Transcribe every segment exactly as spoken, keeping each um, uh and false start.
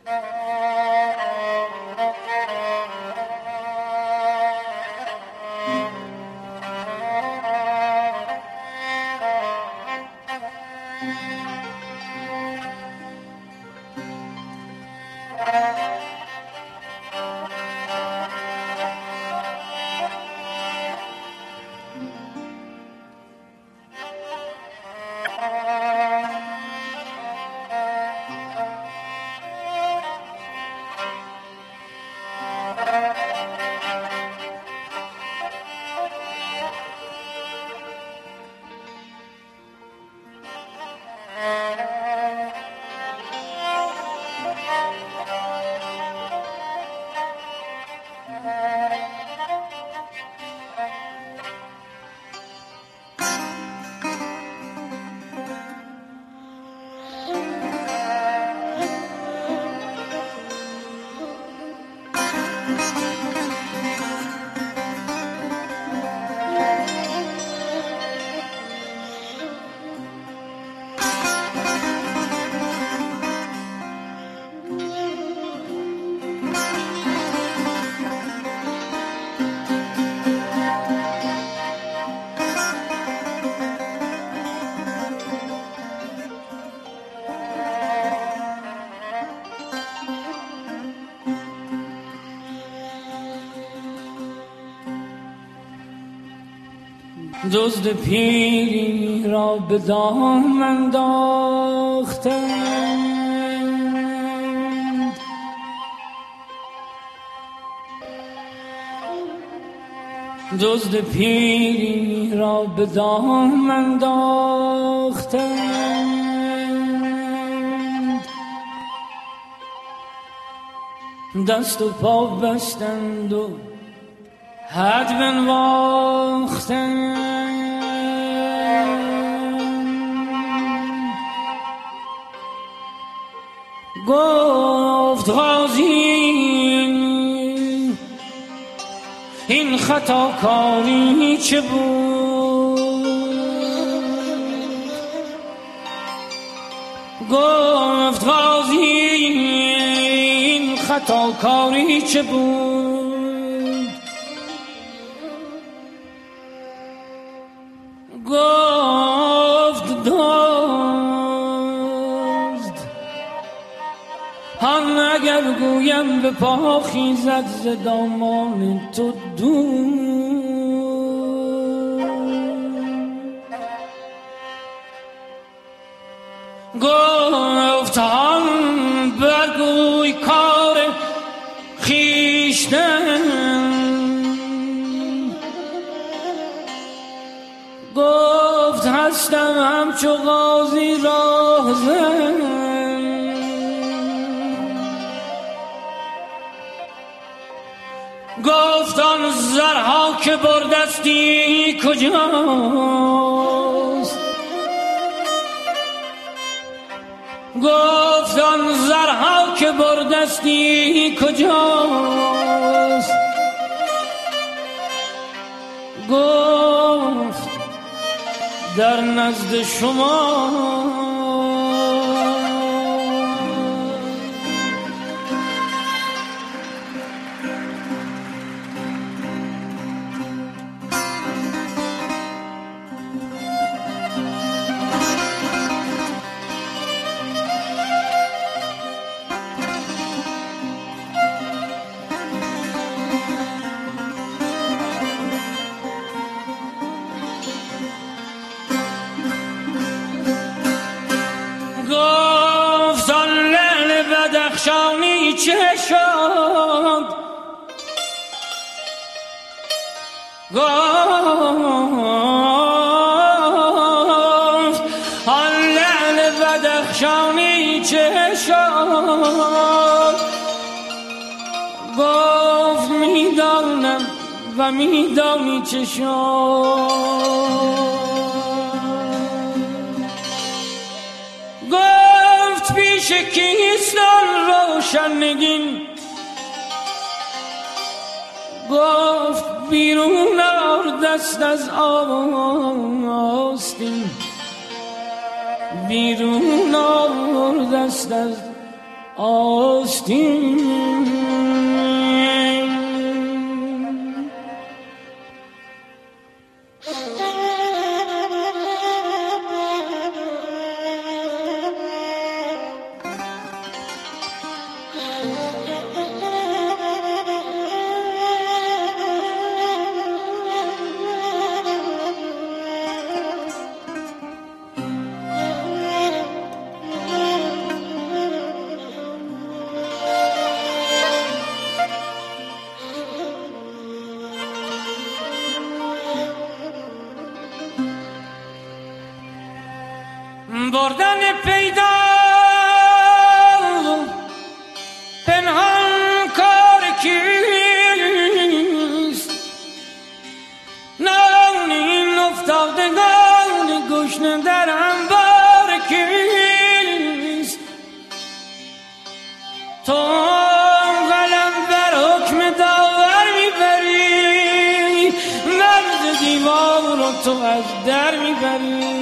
دزد پیری را به دام انداختند، دزد پیری را به دام انداختند، دست و پا بستند و حد بنواختند. گفت قاضی این خطا کاری چه بود؟ گفت قاضی این خطا کاری چه بود؟ گفت دزد هم اگر گویم به پا خیزد ز دامان تو دور. گفت هم بگوی کار خویشتن، گفت هستم همچو قاضی راهزن. گفت آن زرها که بردستی کجاست؟ گفت آن زرها که بردستی کجاست؟ گفت در نزد شما. بدخشانی چه شد؟ گفت آن لعل بدخشانی چه شد؟ گفت میدانم و میدانی چه شد. گفت پیش کیست آن روشن نگین؟ گفت بیرون آر دست از آستین، بیرون آر دست از آستین. بردن پیدا پنهان کار کیست؟ نان این افتادگان گشنه در انبار کیست؟ تو قلم بر حکم داور میبری، مرد دیوار رو تو از در میبری.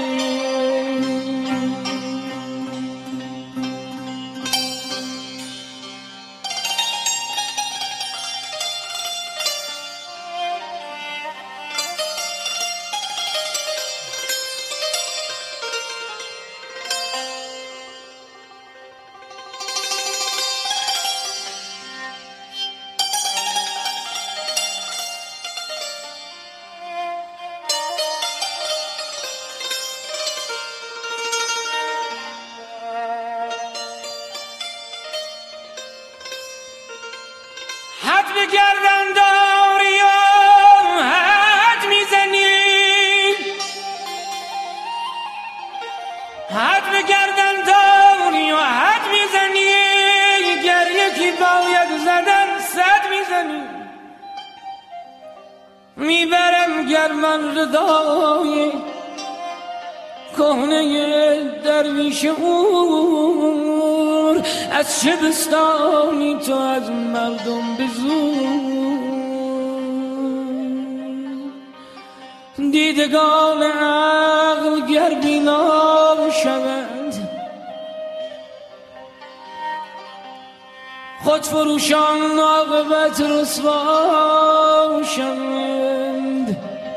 حد به گردن داری و حد میزنی، حد به گردن داری و حد میزنی، گر یکی باید زدن صد میزنی. میبرم گر من ردای کهنه درویش اور، از چه بستانی تو از مردم به زور. دیدگان عقل گر بینا شوند، خود فروشان عاقبت رسوا شوند.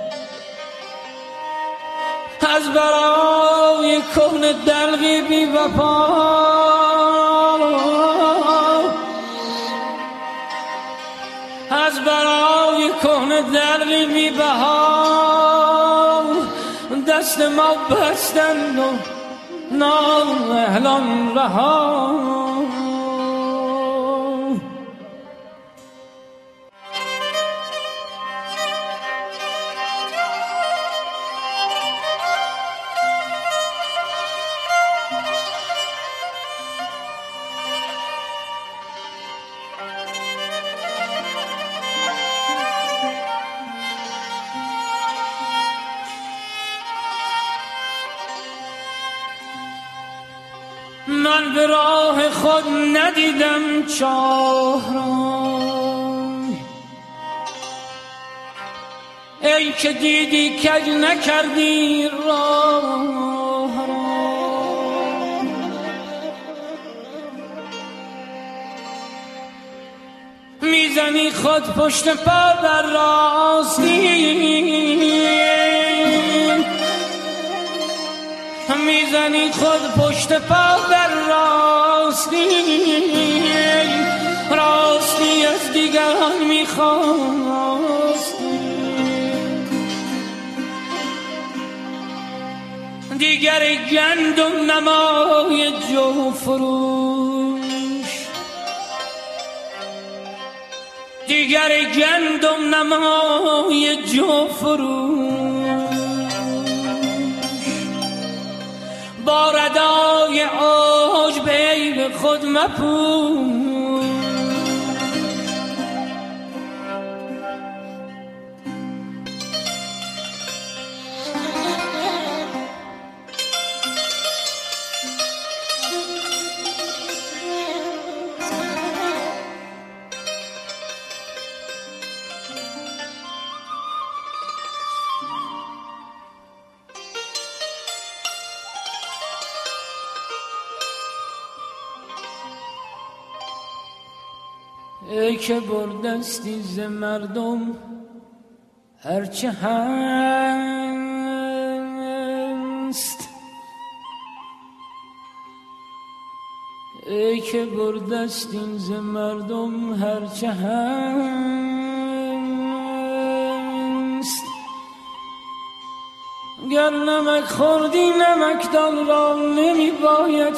از برای کهنه دلقی بی وفا، از برای کهنه دلقی بی بها، دست ما بستند و نااهلان رها. من به راه خود ندیدم چاه را، ای که دیدی کج نکردی راه را. میزنی خود پشت پا بر راستی، میزنی خود پشت پا بر راستی، راستی از دیگران میخواستی. دیگر گندم نمای جو فروش، دیگر گندم نمای جو فروش، با ردای عجب عیب خود مپوش. ای که بردستی ز مردم هرچه هست، ای که بردستی ز مردم هرچه هست، گر نمک خوردی نمکدان را نمی باید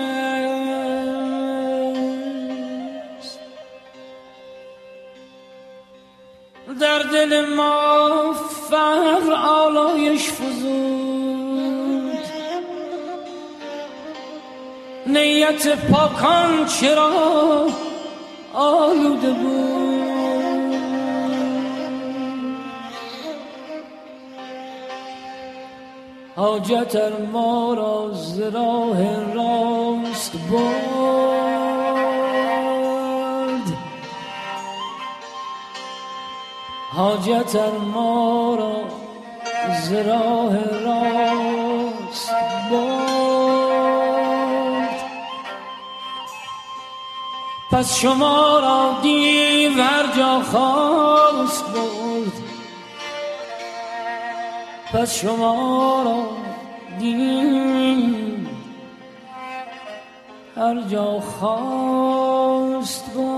شکست. در دل ما فقر آلایش فزود، نیت پاکان چرا آلوده بود. حاجت ار ما را ز راه راست برد، حاجت ار ما را ز راه راست برد، پس شما را دیو هر جا خواست برد، پس شما را دیو هر جا خواست برد.